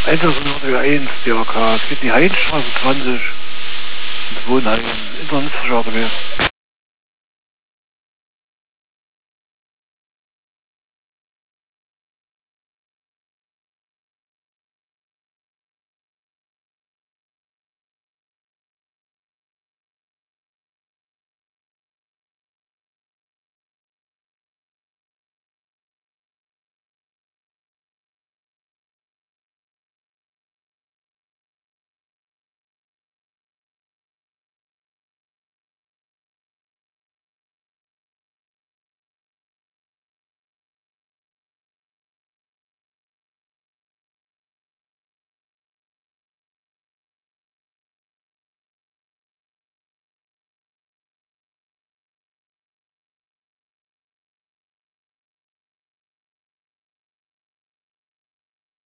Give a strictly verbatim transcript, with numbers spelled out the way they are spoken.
eins D R K, es geht die Heinstraße zwanzig ins Wohnheim, Internetverschade wäre.